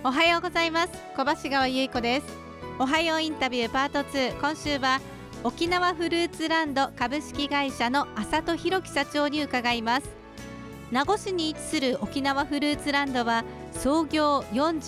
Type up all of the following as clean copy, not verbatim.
おはようございます。小橋川由衣子です。おはようインタビューパート2。今週は沖縄フルーツランド株式会社の浅戸弘樹社長に伺います。名護市に位置する沖縄フルーツランドは創業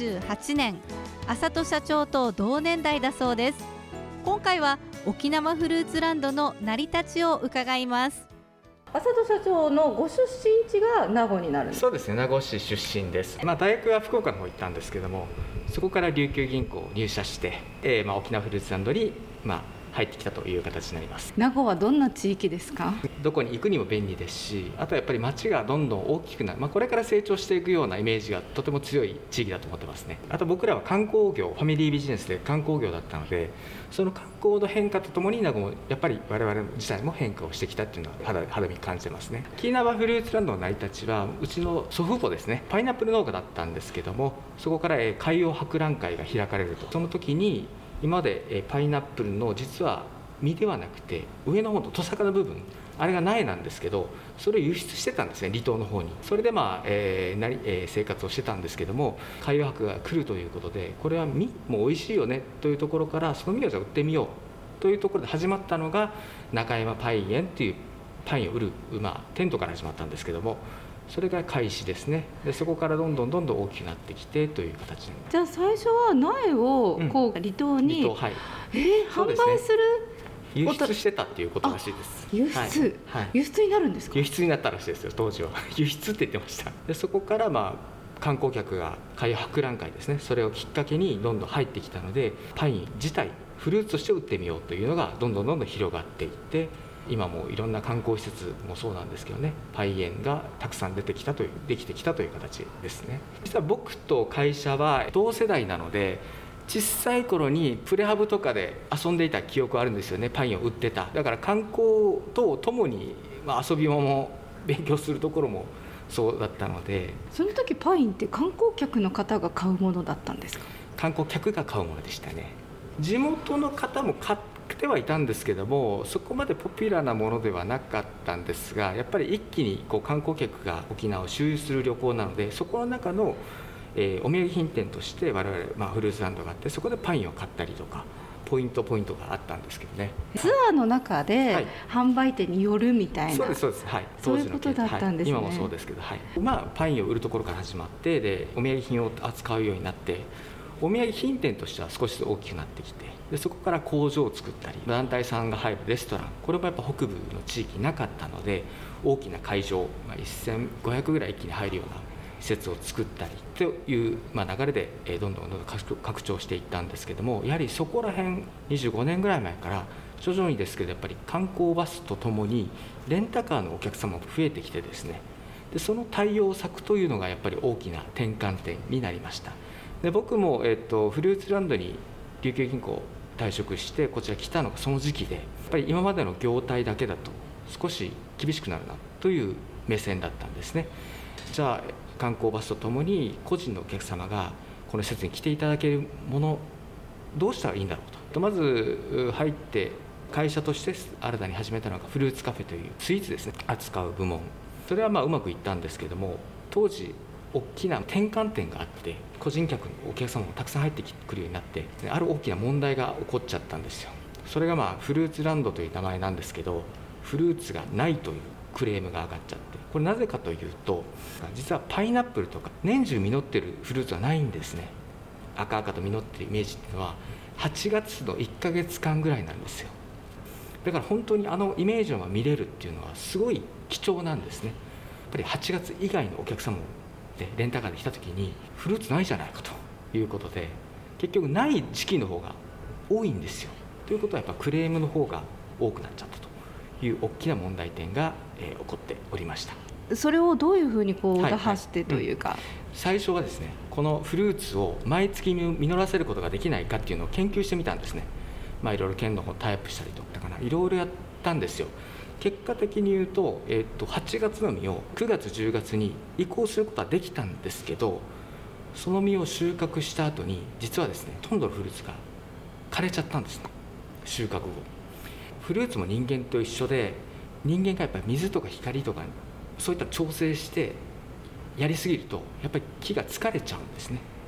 48年、浅戸社長と同年代だそうです。今回は沖縄フルーツランドの成り立ちを伺います。 浅戸社長のご出身地が名護になるんですか？ そうですね、名護市出身です。大学は福岡の方行ったんですけども、そこから琉球銀行入社して、沖縄フルーツランドに、入ってきたという形になります。 名護はどんな地域ですか？ どこに行くにも便利ですし、あとやっぱり町がどんどん大きくなる、これから成長していくようなイメージがとても強い地域だと思ってますね。あと僕らは観光業、ファミリービジネスで観光業だったので、その観光の変化とともに名護もやっぱり我々自体も変化をしてきたっていうのは肌身感じてますね。沖縄フルーツランドの成り立ちは、うちの祖父母ですね、パイナップル農家だったんですけども、そこから海洋博覧会が開かれると。その時に今までパイナップルの実は実ではなくて上の方のトサカの部分、あれが苗なんですけど、それを輸出してたんですね、離島の方に。それで生活をしてたんですけども、海洋博が来るということで、これは実も美味しいよねというところから、その実をじゃあ売ってみようというところで始まったのが中山パイン園っていうパインを売る、テントから始まったんですけども、それが開始ですね。でそこからどんどん大きくなってきてという形になります。 じゃあ最初は苗を離島に、 はい、 販売する、 輸出してたっていうことらしいです。 輸出、輸出になるんですか？ 輸出になったらしいですよ、当時は。輸出って言ってました。でそこから観光客が海洋博覧会ですね、それをきっかけにどんどん入ってきたので、パイン自体フルーツとして売ってみようというのがどんどん広がっていって、今もいろんな観光施設もそうなんですけどね、パイ園がたくさんできてきたという形ですね。実は僕と会社は同世代なので、小さい頃にプレハブとかで遊んでいた記憶あるんですよね。パインを売ってた。だから観光とともに、遊び場も勉強するところもそうだったので。 その時パインって観光客の方が買うものだったんですか？ 観光客が買うものでしたね。地元の方も買ってはいたんですけども、そこまでポピュラーなものではなかったんですが、やっぱり一気に観光客が沖縄を周遊する旅行なので、そこの中のお土産品店として我々、フルーツランドがあって、そこでパインを買ったりとかポイントがあったんですけどね。 ツアーの中で販売店に寄るみたいな、 そうです、 そういうことだったんですね。 今もそうですけど、パインを売るところから始まって、でお土産品を扱うようになって、お土産品店としては少し大きくなってきて、でそこから工場を作ったり、団体さんが入るレストラン、これもやっぱ北部の地域なかったので、大きな会場、1500ぐらい一気に入るような施設を作ったりという、流れでどんどん拡張していったんですけども、やはりそこら辺25年ぐらい前から徐々にですけど、やっぱり観光バスとともにレンタカーのお客様も増えてきてですね、でその対応策というのがやっぱり大きな転換点になりました。で僕も、フルーツランドに琉球銀行退職してこちら来たのがその時期で、やっぱり今までの業態だけだと少し厳しくなるなという目線だったんですね。じゃあ観光バスとともに個人のお客様がこの施設に来ていただけるもの、どうしたらいいんだろうと。まず入って会社として新たに始めたのがフルーツカフェというスイーツですね、扱う部門。それはうまくいったんですけども、当時大きな転換点があって、個人客のお客様もたくさん入ってくるようになって、ある大きな問題が起こっちゃったんですよ。それがフルーツランドという名前なんですけど、フルーツがないというクレームが上がっちゃって、これなぜかというと、実はパイナップルとか年中実ってるフルーツはないんですね。赤々と実ってるイメージっていうのは8月の1ヶ月間ぐらいなんですよ。だから本当にあのイメージが見れるっていうのはすごい貴重なんですね。やっぱり8月以外のお客様もでレンタカーで来た時にフルーツないじゃないかということで、結局ない時期の方が多いんですよ。ということはやっぱクレームの方が多くなっちゃったという大きな問題点が、起こっておりました。 それをどういうふうに打破してというか、 最初はですね、このフルーツを毎月実らせることができないかっていうのを研究してみたんですね。いろいろ県の方タイアップしたりとかいろいろやったんですよ。結果的に言うと、8月の実を9月10月に移行することはできたんですけど、その実を収穫した後に実はですね、ほとんどのフルーツが枯れちゃったんですね、収穫後。フルーツも人間と一緒で、人間がやっぱり水とか光とかそういった調整してやりすぎるとやっぱり木が疲れちゃうんですね。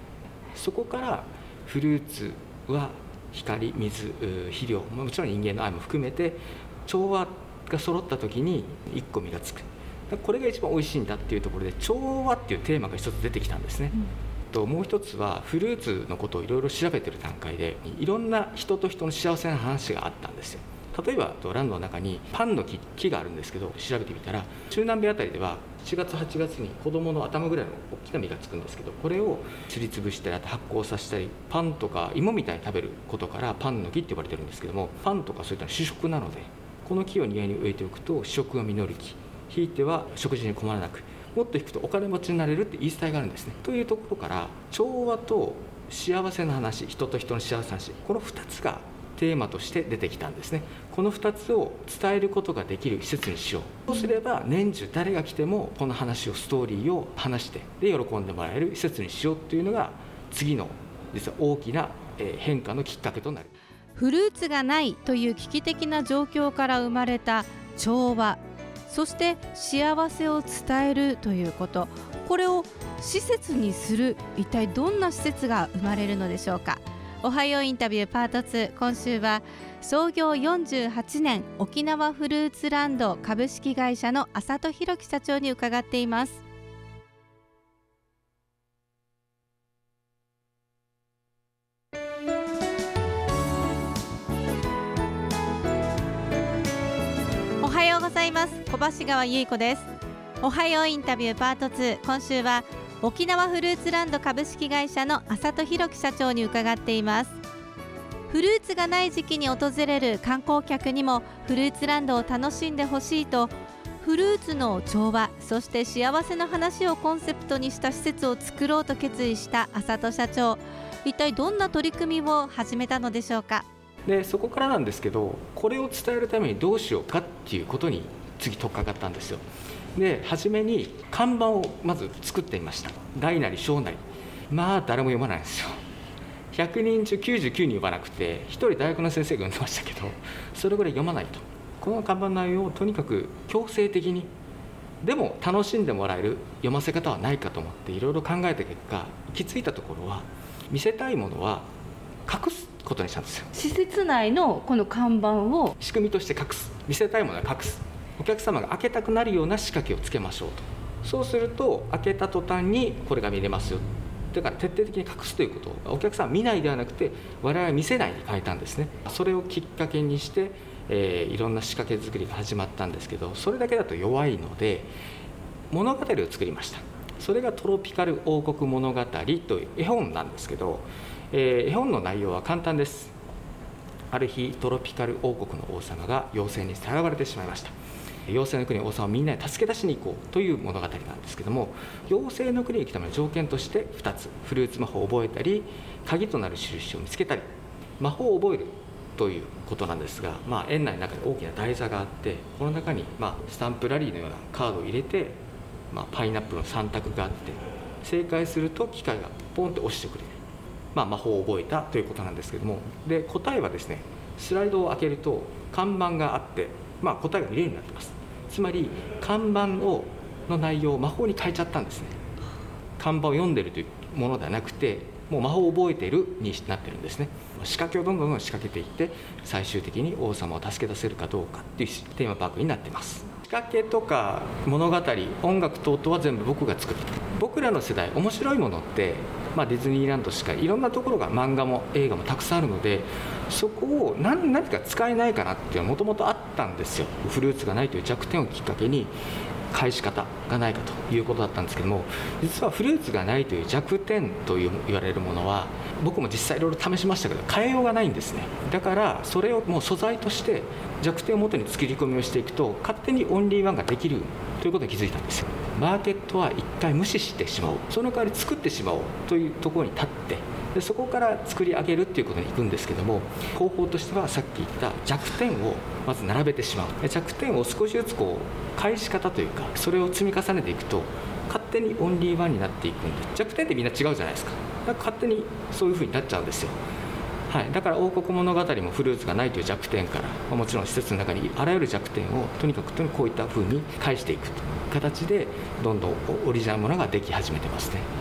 そこからフルーツは光、水、肥料、もちろん人間の愛も含めて調和が揃った時に1個実がつく。これが一番おいしいんだっていうところで調和っていうテーマが一つ出てきたんですね。もう一つはフルーツのことをいろいろ調べてる段階でいろんな人と人の幸せな話があったんですよ。例えばランドの中にパンの木があるんですけど、調べてみたら中南米あたりでは7月8月に子供の頭ぐらいの大きな実がつくんですけど、これをすりつぶしたり発酵させたりパンとか芋みたいに食べることからパンの木って呼ばれてるんですけども、パンとかそういった主食なのでこの木を庭に植えておくと主食が実る木、ひいては食事に困らなくもっと引くとお金持ちになれるって言い伝えがあるんですね。というところから調和と幸せの話、人と人の幸せの話、この2つがテーマとして出てきたんですね。この2つを伝えることができる施設にしよう。そうすれば年中誰が来てもこの話をストーリーを話してで喜んでもらえる施設にしようというのが次の実は大きな変化のきっかけとなる。 フルーツがないという危機的な状況から生まれた調和、そして幸せを伝えるということ、これを施設にする、一体どんな施設が生まれるのでしょうか。おはようインタビューパート2、今週は創業48年沖縄フルーツランド株式会社の浅戸弘樹社長に伺っています。おはようございます。小橋川優子です。おはようインタビューパート2、今週は沖縄フルーツランド株式会社の浅戸弘樹社長に伺っています。フルーツがない時期に訪れる観光客にもフルーツランドを楽しんでほしいと、フルーツの調和、そして幸せの話をコンセプトにした施設を作ろうと決意した浅戸社長、一体どんな取り組みを始めたのでしょうか。 でそこからなんですけど、これを伝えるためにどうしようかっていうことに次取っかかったんですよ。で初めに看板をまず作ってみました。大なり小なり、まあ誰も読まないんですよ。100人中99人読まなくて、1人大学の先生が読んでましたけど、それぐらい読まないと。この看板内容をとにかく強制的にでも楽しんでもらえる読ませ方はないかと思っていろいろ考えた結果、行き着いたところは見せたいものは隠すことにしたんですよ。 施設内のこの看板を仕組みとして隠す、見せたいものは隠す、お客様が開けたくなるような仕掛けをつけましょうと。そうすると開けた途端にこれが見れますよ。だから徹底的に隠すということをお客さんは見ないではなくて我々は見せないに変えたんですね。それをきっかけにして、いろんな仕掛け作りが始まったんですけど、それだけだと弱いので物語を作りました。それがトロピカル王国物語という絵本なんですけど、絵本の内容は簡単です。ある日トロピカル王国の王様が妖精にさらわれてしまいました。妖精の国の王様をみんなで助け出しに行こうという物語なんですけども、妖精の国に行くための条件として2つ、フルーツ魔法を覚えたり鍵となる印を見つけたり、魔法を覚えるということなんですが、園内の中に大きな台座があって、この中にスタンプラリーのようなカードを入れて、パイナップルの3択があって、正解すると機械がポンと押してくれる、魔法を覚えたということなんですけども、で答えはですね、スライドを開けると看板があって、答えが見れるようになっています。つまり看板の内容を魔法に変えちゃったんですね。看板を読んでるというものではなくて、もう魔法を覚えているになってるんですね。仕掛けをどんどん仕掛けていって、最終的に王様を助け出せるかどうかっていうテーマパークになっています。仕掛けとか物語、音楽等々は全部僕が作った。僕らの世代面白いものって、ディズニーランドしかいろんなところが漫画も映画もたくさんあるので、そこを何か使えないかなっていうのはもともとあったんですよ。フルーツがないという弱点をきっかけに返し方がないかということだったんですけども、実はフルーツがないという弱点と言われるものは僕も実際いろいろ試しましたけど変えようがないんですね。だからそれをもう素材として弱点をもとに作り込みをしていくと勝手にオンリーワンができるということに気づいたんですよ。マーケットは一回無視してしまおう、その代わり作ってしまおうというところに立って、でそこから作り上げるっていうことに行くんですけども、方法としてはさっき言った弱点をまず並べてしまう。弱点を少しずつ返し方というか、それを積み重ねていくと勝手にオンリーワンになっていくんで、弱点ってみんな違うじゃないですか。だから勝手にそういう風になっちゃうんですよ。だから王国物語もフルーツがないという弱点から、もちろん施設の中にあらゆる弱点をとにかくこういった風に返していくという形でどんどんオリジナルものができ始めてますね。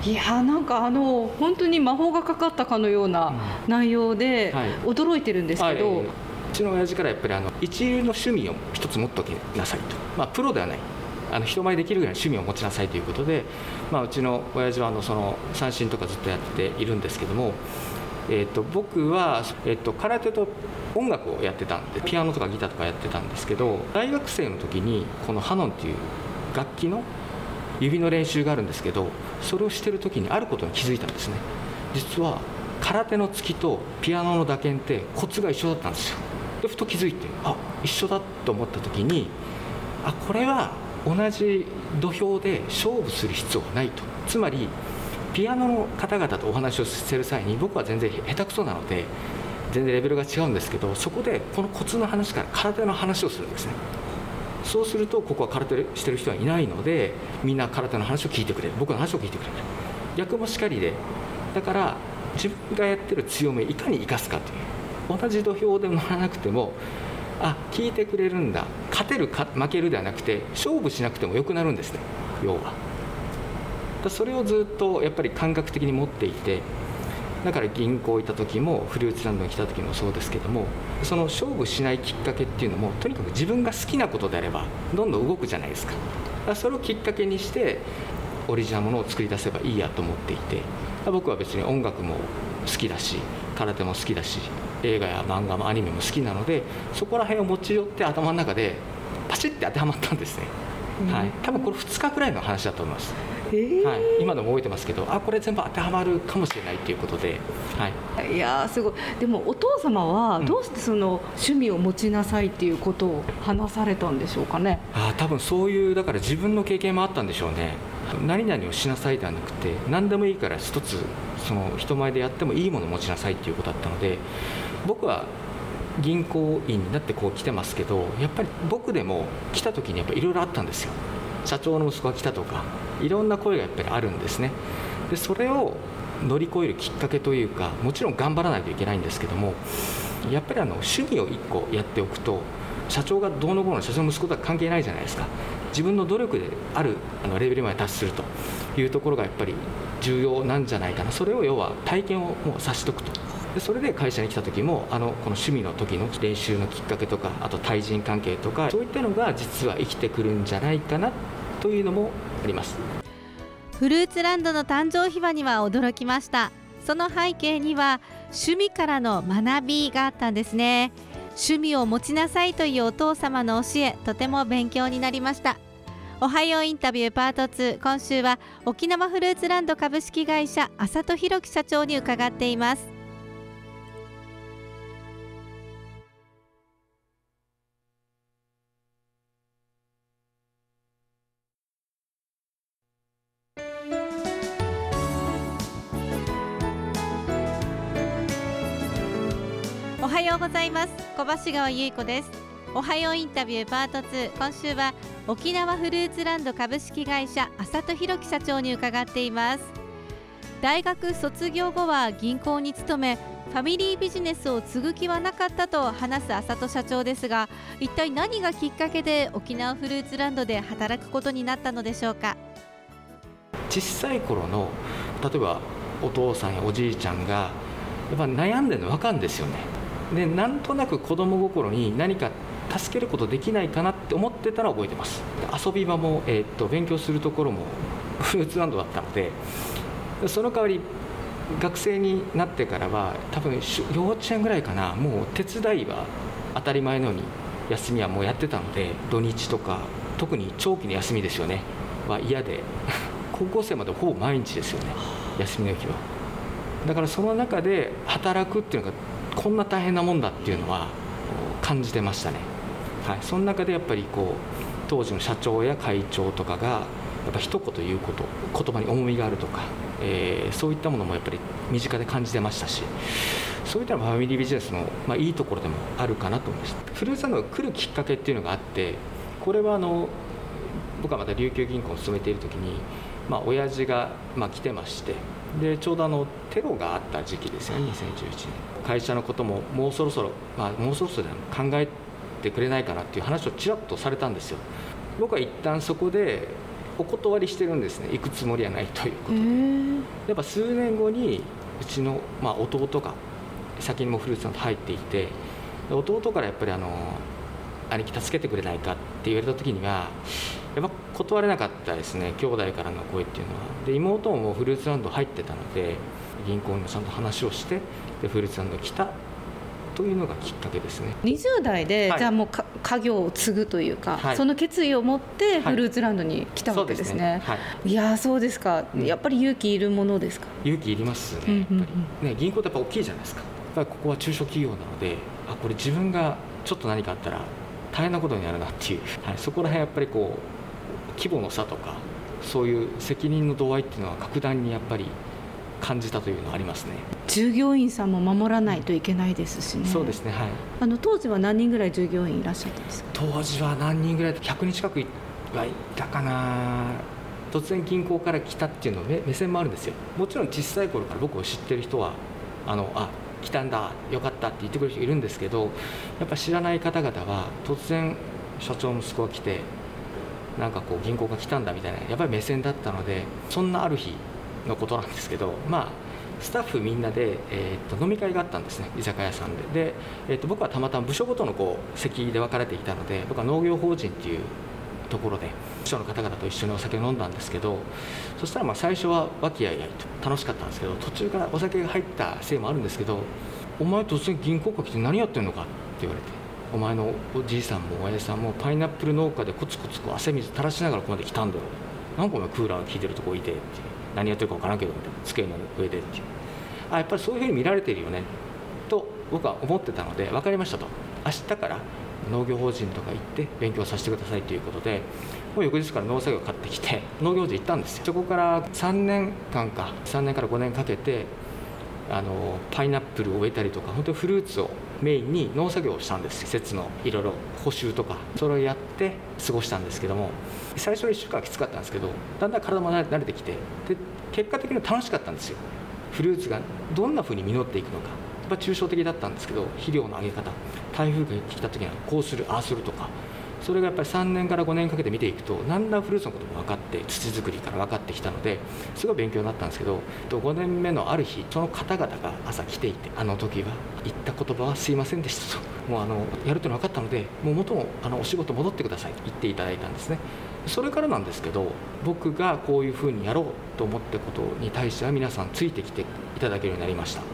いやなんか本当に魔法がかかったかのような内容で驚いてるんですけど、 うちの親父からやっぱり一流の趣味を一つ持っておきなさいと、プロではない人前できるぐらいの趣味を持ちなさいということで、うちの親父はその三振とかずっとやっているんですけども、僕は、空手と音楽をやってたんで、ピアノとかギターとかやってたんですけど、大学生の時にこのハノンっていう楽器の指の練習があるんですけど、それをしてる時にあることに気づいたんですね。実は空手の突きとピアノの打鍵ってコツが一緒だったんですよ。でふと気づいて、一緒だと思った時に、これは同じ土俵で勝負する必要がないと。つまりピアノの方々とお話をしてる際に、僕は全然下手くそなので全然レベルが違うんですけど、そこでこのコツの話から空手の話をするんですね。そうするとここは空手してる人はいないので、みんな空手の話を聞いてくれる、僕の話を聞いてくれる。逆もしかりで、だから自分がやってる強みをいかに生かすかという、同じ土俵で乗らなくても聞いてくれるんだ、勝てるか負けるではなくて勝負しなくてもよくなるんですね、要は。それをずっとやっぱり感覚的に持っていて、だから銀行行った時もフルーツランドに来た時もそうですけども、その勝負しないきっかけっていうのも、とにかく自分が好きなことであればどんどん動くじゃないですか。それをきっかけにしてオリジナルものを作り出せばいいやと思っていて、僕は別に音楽も好きだし空手も好きだし映画や漫画もアニメも好きなので、そこら辺を持ち寄って頭の中でパチッて当てはまったんですね。多分これ2日くらいの話だと思います。今でも覚えてますけど、これ全部当てはまるかもしれないということで、 いやすごい。でもお父様はどうしてその趣味を持ちなさいっていうことを話されたんでしょうかね。 多分そういう、だから自分の経験もあったんでしょうね。何々をしなさいではなくて、何でもいいから一つその人前でやってもいいものを持ちなさいっていうことだったので、僕は銀行員になってこう来てますけど、やっぱり僕でも来た時にやっぱりいろいろあったんですよ。社長の息子が来たとか、いろんな声がやっぱりあるんですね。でそれを乗り越えるきっかけというか、もちろん頑張らないといけないんですけども、やっぱり趣味を1個やっておくと、社長がどうのこうの、社長の息子とは関係ないじゃないですか。自分の努力であるレベルまで達するというところがやっぱり重要なんじゃないかな。それを要は体験をもうさしとくと。でそれで会社に来た時もこの趣味の時の練習のきっかけとか、あと対人関係とか、そういったのが実は生きてくるんじゃないかなというのもあります。 フルーツランドの誕生秘話には驚きました。その背景には趣味からの学びがあったんですね。趣味を持ちなさいというお父様の教え、とても勉強になりました。おはようインタビューパート2、今週は沖縄フルーツランド株式会社浅戸弘樹社長に伺っています。おはようございます。小橋川由衣子です。おはようインタビューパート2、今週は沖縄フルーツランド株式会社浅戸弘樹社長に伺っています。大学卒業後は銀行に勤め、ファミリービジネスを継ぐ気はなかったと話す浅戸社長ですが、一体何がきっかけで沖縄フルーツランドで働くことになったのでしょうか。 小さい頃の例えばお父さんやおじいちゃんがやっぱ悩んでるの分かるんですよね。でなんとなく子供心に何か助けることできないかなって思ってたら覚えてます。遊び場も、勉強するところもフルーツランドだったので、その代わり学生になってからは多分幼稚園ぐらいかな、もう手伝いは当たり前のように休みはもうやってたので、土日とか特に長期の休みですよねは嫌で高校生までほぼ毎日ですよね、休みの日は。だからその中で働くっていうのがこんな大変なもんだっていうのは感じてましたね。その中でやっぱり当時の社長や会長とかがやっぱ一言言うこと、言葉に重みがあるとか、そういったものもやっぱり身近で感じてましたし、そういったファミリービジネスの、いいところでもあるかなと思いました。フルーツランドが来るきっかけっていうのがあって、これは僕はまた琉球銀行を勤めている時に、親父が来てまして、でちょうどテロがあった時期ですよね、2011年。会社のことももうそろそろで考えてくれないかなっていう話をちらっとされたんですよ。僕は一旦そこでお断りしてるんですね。行くつもりはないということで。やっぱ数年後にうちの、弟が先にもフルーツランド入っていて、弟からやっぱり兄貴助けてくれないかって言われた時にはやっぱ断れなかったですね。兄弟からの声っていうのは。で妹もフルーツランド入ってたので、銀行にもちゃんと話をしてでフルーツランドに来たというのがきっかけですね。 20代で、じゃあもう家業を継ぐというか、その決意を持ってフルーツランドに来たわけですね。いやそうですか。やっぱり勇気いるものですか？ 勇気いりますね。やっぱりね、銀行ってやっぱ大きいじゃないですか。やっぱりここは中小企業なので、これ自分がちょっと何かあったら大変なことになるなっていう、そこら辺やっぱりこう規模の差とかそういう責任の度合いっていうのは格段にやっぱり感じたというのはありますね。 従業員さんも守らないといけないですしね。 そうですね、 当時は何人ぐらい従業員いらっしゃったんですか？ 当時は何人ぐらい、100人近くはいたかな。突然銀行から来たっていうの目線もあるんですよ。もちろん小さい頃から僕を知ってる人は来たんだよかったって言ってくれる人いるんですけど、やっぱ知らない方々は突然社長息子が来てなんかこう銀行が来たんだみたいなやっぱり目線だったので、そんなある日のことなんですけど、スタッフみんなで、飲み会があったんですね、居酒屋さんで。僕はたまたま部署ごとの席で分かれていたので、僕は農業法人っていうところで部署の方々と一緒にお酒を飲んだんですけど、そしたら最初は和気あいあいと楽しかったんですけど、途中からお酒が入ったせいもあるんですけど、お前突然銀行から来て何やってんのかって言われて、お前のおじいさんもおやじさんもパイナップル農家でコツコツ汗水垂らしながらここまで来たんだよ。なんかお前クーラーが効いてるとこいてって何やってるか分からんけどみたいな、机の上でっていう、やっぱりそういうふうに見られているよねと僕は思ってたので、分かりましたと、明日から農業法人とか行って勉強させてくださいということで、もう翌日から農作業を買ってきて農業法人行ったんですよ。そこから3年から5年かけてパイナップルを植えたりとか、本当にフルーツをメインに農作業をしたんです。施設のいろいろ補修とかそれをやって過ごしたんですけども、最初は1週間はきつかったんですけど、だんだん体も慣れてきて、で結果的に楽しかったんですよ。フルーツがどんな風に実っていくのか、やっぱ抽象的だったんですけど、肥料のあげ方、台風が来た時にはこうするああするとか、それがやっぱり3年から5年かけて見ていくと、だんだんフルーツのことも分かって、土作りから分かってきたので、すごい勉強になったんですけど、5年目のある日、その方々が朝来ていて、あの時は言った言葉はすいませんでしたと、もうやるというのは分かったので、もう元のお仕事戻ってくださいと言っていただいたんですね。それからなんですけど、僕がこういうふうにやろうと思ったことに対しては皆さんついてきていただけるようになりました。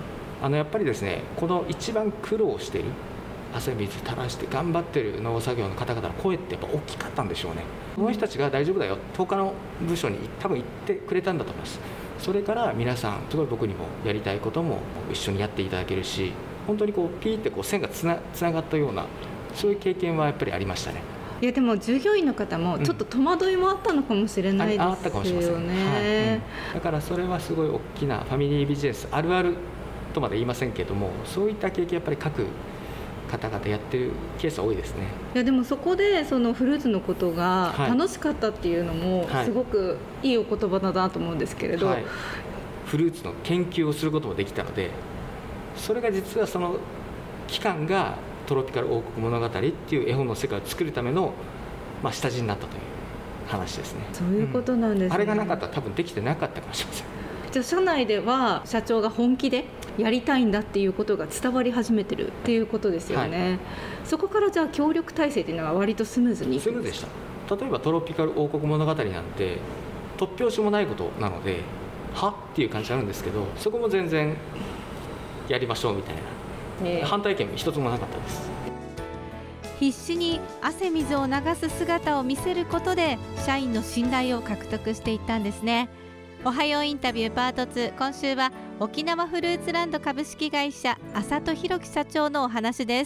やっぱりですね、この一番苦労している、汗水垂らして頑張ってる農作業の方々の声ってやっぱ大きかったんでしょうね。この人たちが大丈夫だよ、他の部署に多分行ってくれたんだと思います。それから皆さんすごい僕にもやりたいことも一緒にやっていただけるし、本当にピーって線がつながったような、そういう経験はやっぱりありましたね。 いやでも従業員の方もちょっと戸惑いもあったのかもしれないですよね。 あったかもしれません、だからそれはすごい大きなファミリービジネスあるあるとまで言いませんけども、そういった経験やっぱり各方々やってるケースは多いですね。 いやでもそこでそのフルーツのことが楽しかったっていうのもすごくいいお言葉だなと思うんですけれど、 フルーツの研究をすることもできたので、それが実はその期間がトロピカル王国物語っていう絵本の世界を作るための、下地になったという話ですね。 そういうことなんですね。 あれがなかったら多分できてなかったかもしれません。 じゃあ社内では社長が本気でやりたいんだっていうことが伝わり始めてるっていうことですよね、そこからじゃあ協力体制っていうのは割とスムーズにいくんですか？ スムーズでした。例えばトロピカル王国物語なんて突拍子もないことなのではっていう感じあるんですけど、そこも全然やりましょうみたいな、反対意見一つもなかったです。 必死に汗水を流す姿を見せることで社員の信頼を獲得していったんですね。おはようインタビューパート2、今週は沖縄フルーツランド株式会社浅戸弘樹社長のお話です。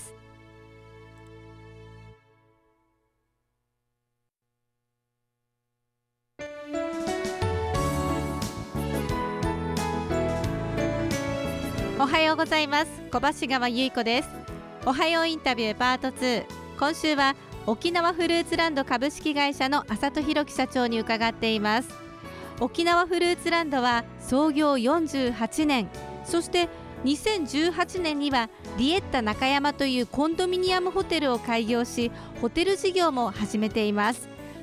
おはようございます。小橋川由衣子です。おはようインタビューパート2、今週は沖縄フルーツランド株式会社の浅戸弘樹社長に伺っています。沖縄フルーツランドは創業48年、そして2018年にはリエッタ中山というコンドミニアムホテルを開業し、ホテル事業も始めています。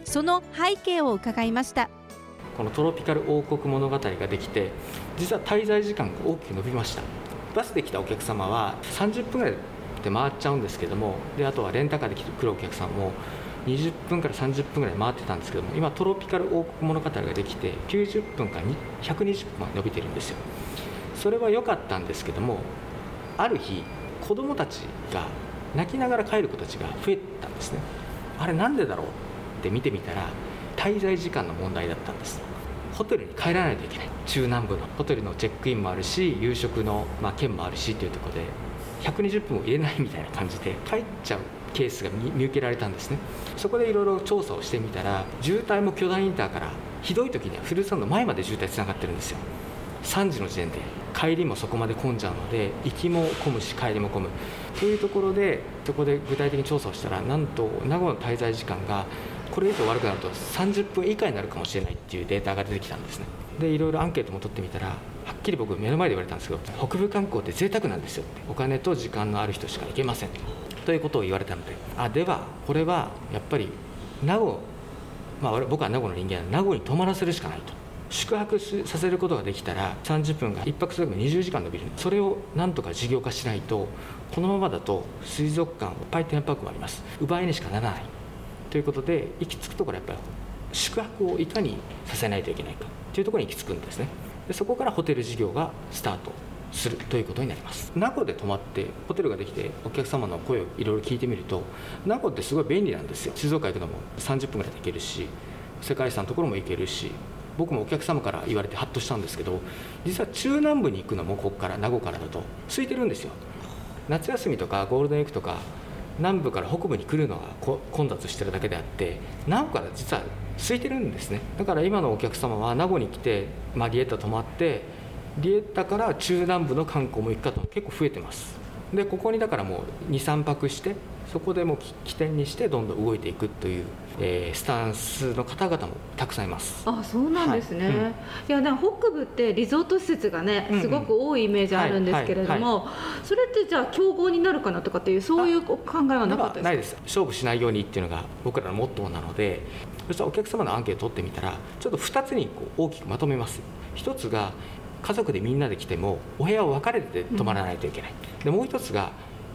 その背景を伺いました。 このトロピカル王国物語ができて、実は滞在時間が大きく伸びました。バスで来たお客様は30分ぐらいで回っちゃうんですけども、であとはレンタカーで来るお客さんも20分から30分ぐらい回ってたんですけども、今トロピカル王国物語ができて90分から120分まで伸びてるんですよ。それは良かったんですけども、ある日子どもたちが泣きながら帰る子たちが増えたんですね。あれなんでだろうって見てみたら、滞在時間の問題だったんです。ホテルに帰らないといけない、中南部のホテルのチェックインもあるし、夕食の券もあるしというところで120分を入れないみたいな感じで帰っちゃうケースが見受けられたんですね。そこでいろいろ調査をしてみたら、渋滞も巨大インターからひどい時にはフルーツサンド前まで渋滞つながってるんですよ。3時の時点で帰りもそこまで混んじゃうので、行きも混むし帰りも混むというところで、そこで具体的に調査をしたら、なんと名古屋の滞在時間がこれ以上悪くなると30分以下になるかもしれないっていうデータが出てきたんですね。でいろいろアンケートも取ってみたら、はっきり僕目の前で言われたんですけど、北部観光って贅沢なんですよって、お金と時間のある人しか行けませんということを言われたので、ではこれはやっぱり名護、僕は名護の人間なので名護に泊まらせるしかないと。宿泊させることができたら30分が1泊するだけで20時間伸びる。それをなんとか事業化しないと、このままだと水族館、パイテンパークもあります、奪いにしかならないということで、行き着くところはやっぱり宿泊をいかにさせないといけないかというところに行き着くんですね。でそこからホテル事業がスタートするということになります。名護で泊まってホテルができて、お客様の声をいろいろ聞いてみると、名護ってすごい便利なんですよ。静岡行くのも30分ぐらいで行けるし、世界遺産のところも行けるし、僕もお客様から言われてハッとしたんですけど、実は中南部に行くのもここから名護からだと空いてるんですよ。夏休みとかゴールデンウィークとか南部から北部に来るのが混雑してるだけであって、名護から実は空いてるんですね。だから今のお客様は名護に来て、リエッタ泊まって、リエッタから中南部の観光も行く方も結構増えてます。でここにだからもう 2,3 泊して、そこでもう起点にしてどんどん動いていくという、スタンスの方々もたくさんいます。 そうなんですね。いや、北部ってリゾート施設がね、すごく多いイメージあるんですけれども、それってじゃあ競合になるかなとかっていう、そういう考えはなかったですか？ ないです。勝負しないようにっていうのが僕らのモットーなので、そしたらお客様のアンケートを取ってみたら、ちょっと2つに大きくまとめます。1つが家族でみんなで来てもお部屋を分かれて泊まらないといけない、でもう1つが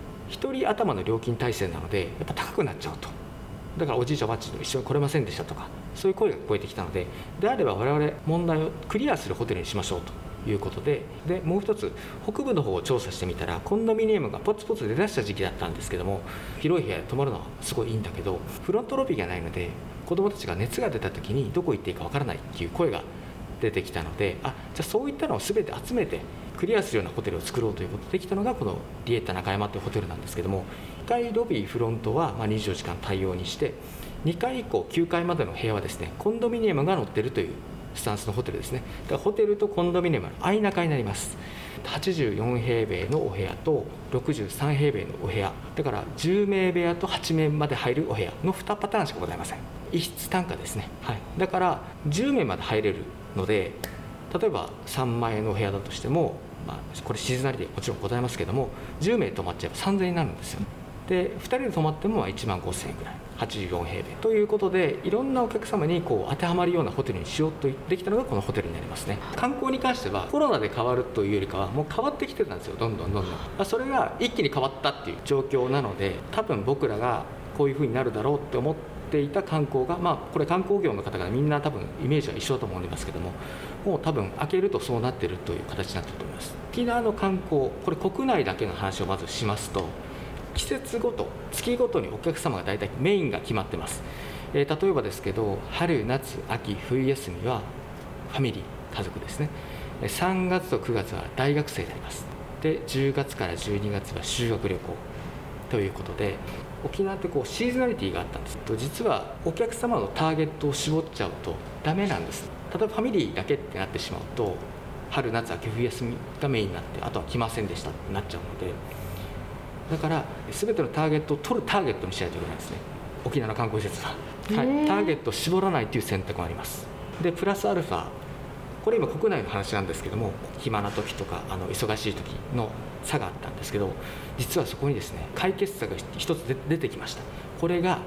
1人頭の料金体制なのでやっぱ高くなっちゃうと。だからおじいちゃんおばあちゃんと一緒に来れませんでしたとか、そういう声が聞こえてきたので、であれば我々問題をクリアするホテルにしましょうということで、もう一つ北部の方を調査してみたら、コンドミニアムがポツポツ出だした時期だったんですけども、広い部屋で泊まるのはすごいいいんだけど、フロントロビーがないので子どもたちが熱が出た時にどこ行っていいかわからないっていう声が出てきたので、じゃあそういったのを全て集めてクリアするようなホテルを作ろうということでできたのがこのリエッタ中山というホテルなんですけども、1階ロビーフロントは24時間対応にして、2階以降9階までの部屋はですね、コンドミニアムが載っているというスタンスのホテルですね。だからホテルとコンドミニアムの相中になります。84平米のお部屋と63平米のお部屋、だから10名部屋と8名まで入るお部屋の2パターンしかございません。1室単価ですね、だから10名まで入れるので、例えば3万円のお部屋だとしても、これシーズナリティもちろんございますけども、10名泊まっちゃえば3000円になるんですよ。で2人で泊まっても1万5000円ぐらい、84平米ということで、いろんなお客様に当てはまるようなホテルにしようとできたのがこのホテルになりますね。観光に関してはコロナで変わるというよりかはもう変わってきてたんですよ、どんどんそれが一気に変わったっていう状況なので、多分僕らがこういう風になるだろうって思っていた観光が、これ観光業の方がみんな多分イメージは一緒だと思いますけども、もう多分開けるとそうなってるという形になっていると思います。沖縄の観光、これ国内だけの話をまずしますと、季節ごと、月ごとにお客様が大体メインが決まってます。例えばですけど、春、夏、秋、冬休みはファミリー、家族ですね。3月と9月は大学生であります。で、10月から12月は修学旅行ということで、沖縄ってシーズナリティがあったんです。実はお客様のターゲットを絞っちゃうとダメなんです。例えばファミリーだけってなってしまうと、春、夏、秋、冬休みがメインになって、あとは来ませんでしたってなっちゃうので、だから全てのターゲットを取るターゲットにしないといけないですね、沖縄の観光施設は。ターゲットを絞らないという選択もあります。でプラスアルファ、これ今国内の話なんですけども、暇な時とか忙しい時の差があったんですけど、実はそこにですね解決策が一つ出てきました。これが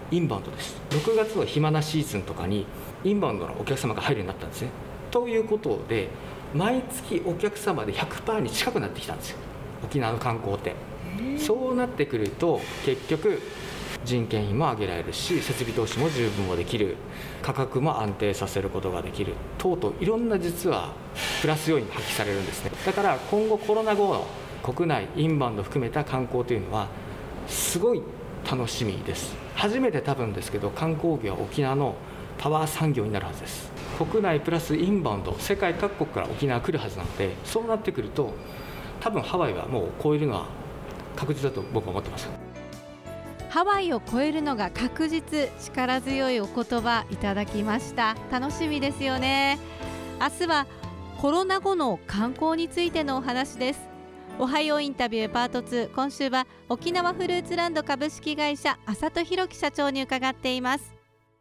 インバウンドです。6月の暇なシーズンとかにインバウンドのお客様が入るようになったんですね。ということで毎月お客様で 100% に近くなってきたんですよ、沖縄の観光って。そうなってくると結局人件費も上げられるし、設備投資も十分もできる、価格も安定させることができる等々、いろんな実はプラス要因が発揮されるんですね。だから今後コロナ後の国内インバウンド含めた観光というのはすごい楽しみです。初めて多分ですけど観光業は沖縄のパワー産業になるはずです。国内プラスインバウンド、世界各国から沖縄来るはずなので、そうなってくると多分ハワイはもう超えるのは確実だと僕は思ってます。 ハワイを超えるのが確実、力強いお言葉いただきました。楽しみですよね。明日はコロナ後の観光についてのお話です。おはようインタビューパート2、今週は沖縄フルーツランド株式会社浅戸弘樹社長に伺っています。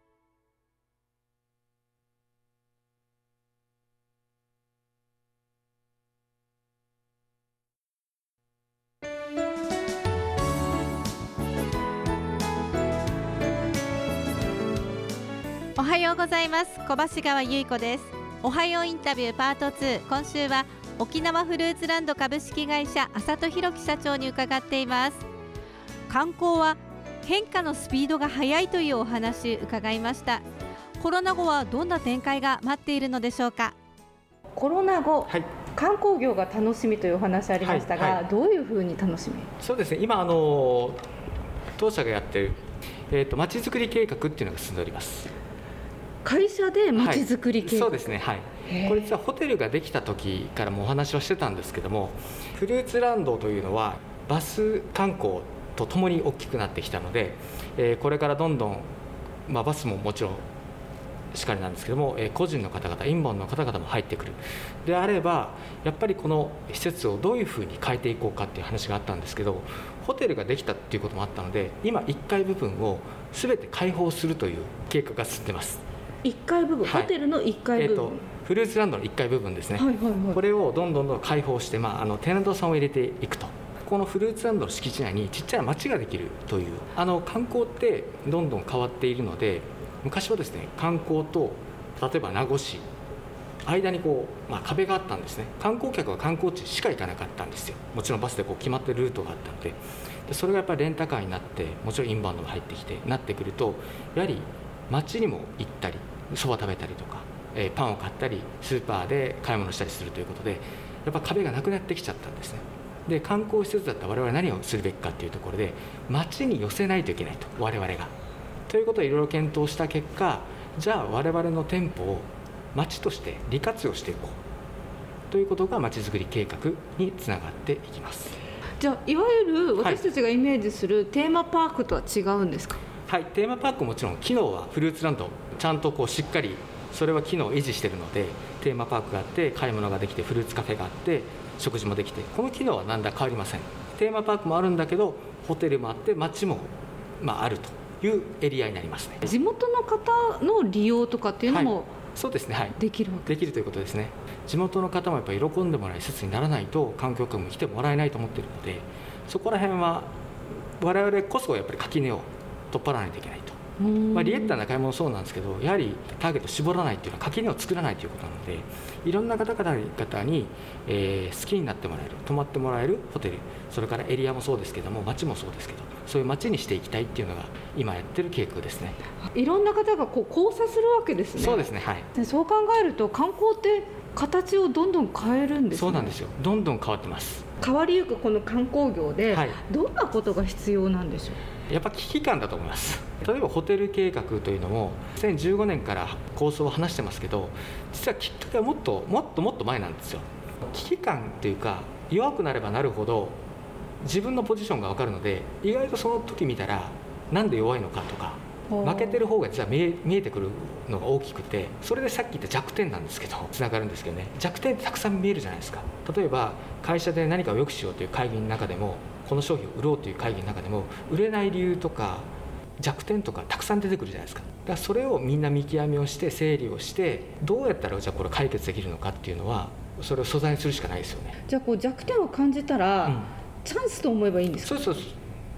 おはようございます。小橋川由衣子です。おはようインタビューパート2、今週は沖縄フルーツランド株式会社浅戸弘樹社長に伺っています。観光は変化のスピードが速いというお話伺いました。コロナ後はどんな展開が待っているのでしょうか。 コロナ後、 はい、 観光業が楽しみというお話ありましたが、どういうふうに楽しみ？ そうですね、今当社がやっているまちづくり計画っていうのが進んでおります。 会社でまちづくり計画、 そうですね、はい、これ実はホテルができた時からもお話をしてたんですけども、フルーツランドというのはバス観光とともに大きくなってきたので、これからどんどん、バスももちろんしかりなんですけども、個人の方々、インバウンドの方々も入ってくるであれば、やっぱりこの施設をどういうふうに変えていこうかっていう話があったんですけど、ホテルができたっていうこともあったので、今1階部分を全て開放するという計画が進んでます。 1階部分、はい、ホテルの1階部分、 フルーツランドの1階部分ですね、 はいはいはい、 これをどんどん開放して、テナントさんを入れていくと。このフルーツランドの敷地内にちっちゃな町ができるという、観光ってどんどん変わっているので、昔はですね、観光と例えば名護市間に壁があったんですね。観光客は観光地しか行かなかったんですよ。もちろんバスで決まってるルートがあったので、それがやっぱりレンタカーになって、もちろんインバウンドも入ってきてなってくると、やはり街にも行ったり、そば食べたりとか、パンを買ったり、スーパーで買い物したりするということで、やっぱ壁がなくなってきちゃったんですね。で、観光施設だったら我々何をするべきかというところで、街に寄せないといけないと、我々が。ということをいろいろ検討した結果、じゃあ我々の店舗を街として利活用していこうということが、街づくり計画につながっていきます。 じゃあいわゆる私たちがイメージするテーマパークとは違うんですか？ はい、テーマパークもちろん機能はフルーツランドちゃんとしっかりそれは機能を維持しているので、テーマパークがあって、買い物ができて、フルーツカフェがあって、食事もできて、この機能は何ら変わりません。テーマパークもあるんだけど、ホテルもあって、街もあるというエリアになりますね。 地元の方の利用とかっていうのも、 そうですね、はい、 できるわけです。 できるということですね。地元の方もやっぱり喜んでもらえる施設にならないと、観光客も来てもらえないと思っているので、そこら辺は我々こそやっぱり垣根を取っ払わないといけないと。リエッタの買い物もそうなんですけど、やはりターゲットを絞らないというのは垣根を作らないということなので、いろんな方々に、好きになってもらえる、泊まってもらえるホテル、それからエリアもそうですけども、街もそうですけど、そういう街にしていきたいっていうのが今やってる計画ですね。 いろんな方が交差するわけですね。 そうですね、はい。 でそう考えると観光って形をどんどん変えるんですね。 そうなんですよ、どんどん変わってます。 変わりゆくこの観光業で、どんなことが必要なんでしょう？ やっぱ危機感だと思います。例えばホテル計画というのも2015年から構想を話してますけど、実はきっかけはもっと前なんですよ。危機感というか、弱くなればなるほど自分のポジションが分かるので、意外とその時見たらなんで弱いのかとか、負けてる方が実は見えてくるのが大きくて、それでさっき言った弱点なんですけどつながるんですけどね。弱点ってたくさん見えるじゃないですか。例えば会社で何かを良くしようという会議の中でも、この商品を売ろうという会議の中でも、売れない理由とか弱点とかたくさん出てくるじゃないですか。だからそれをみんな見極めをして整理をして、どうやったらじゃあこれ解決できるのかっていうのは、それを素材にするしかないですよね。 じゃあ弱点を感じたら、チャンスと思えばいいんですか？ そう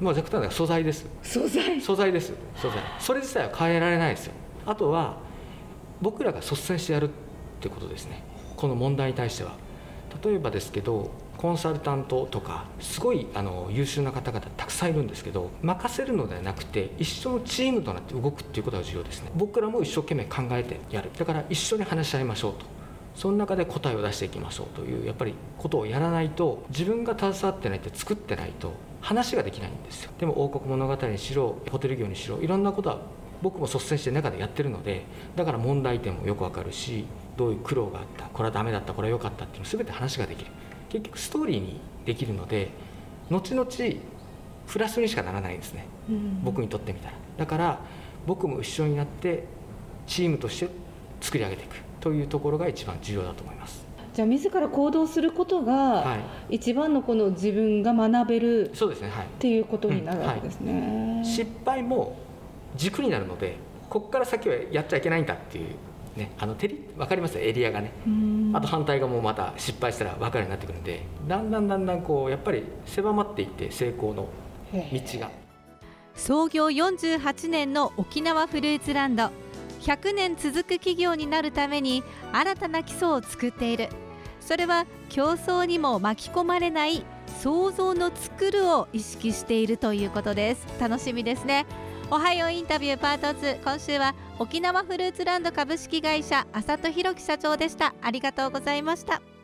もう極端なのは素材です。 素材ですそれ自体は変えられないですよ。あとは僕らが率先してやるってことですね。この問題に対しては例えばですけどコンサルタントとかすごい優秀な方々たくさんいるんですけど、任せるのではなくて一緒のチームとなって動くっていうことが重要ですね。僕らも一生懸命考えてやる。だから一緒に話し合いましょうと、その中で答えを出していきましょうというやっぱりことをやらないと、自分が携わってないって作ってないと話ができないんですよ。でも王国物語にしろホテル業にしろいろんなことは僕も率先して中でやってるので、だから問題点もよくわかるし、どういう苦労があった、これはダメだった、これは良かったっていうの全て話ができる。結局ストーリーにできるので後々プラスにしかならないんですね、僕にとってみたら。だから僕も一緒になってチームとして作り上げていくというところが一番重要だと思います。 じゃあ自ら行動することが一番のこの自分が学べる、 そうですね、はい、 っていうことになるわけですね、 失敗も軸になるので、ここから先はやっちゃいけないんだっていうね、分かりますよ、エリアがね。あと反対側もまた失敗したら分かるようになってくるんで、だんだんこうやっぱり狭まっていって成功の道が。 創業48年の沖縄フルーツランド、100年続く企業になるために新たな基礎を作っている。それは競争にも巻き込まれない創造の作るを意識しているということです。楽しみですね。おはようインタビューパート2、今週は沖縄フルーツランド株式会社浅戸弘樹社長でした。ありがとうございました。